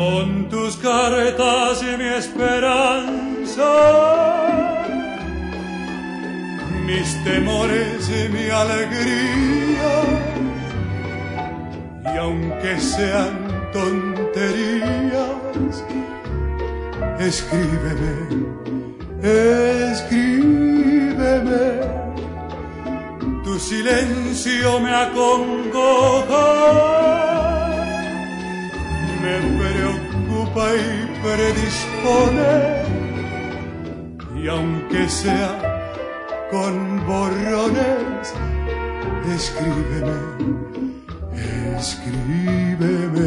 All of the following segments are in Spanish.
Son tus cartas y mi esperanza, mis temores y mi alegría, y aunque sean tonterías, escríbeme, escríbeme. Tu silencio me acongoja, me preocupa y predispone, y aunque sea con borrones, escríbeme, escríbeme.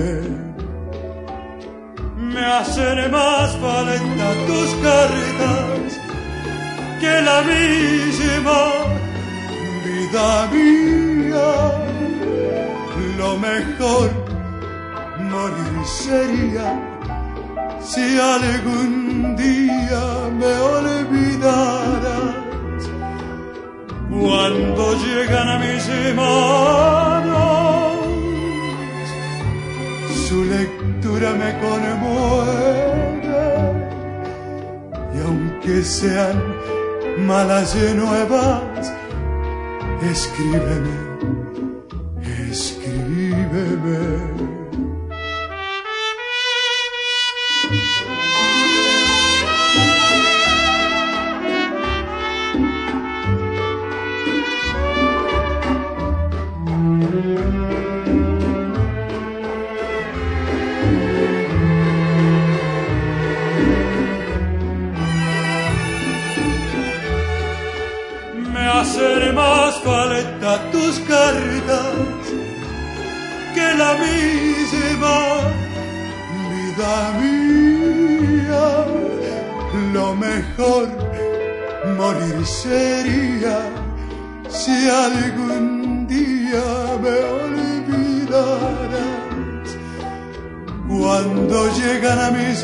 Me hacen más falta tus cartas que la misma vida mía. Lo mejor morir sería si algún día me olvidaras. Cuando llegan a mis manos, su lectura me conmueve, y aunque sean malas y nuevas, escríbeme, escríbeme. Hacen más falta tus cartas que la misma vida mía. Lo mejor morir sería si algún día me olvidaras. Cuando llegan a mis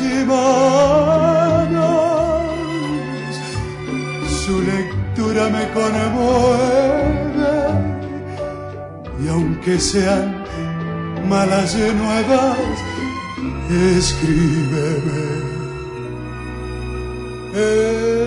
manos, su lectura me conmueve, y aunque sean malas y nuevas, escríbeme.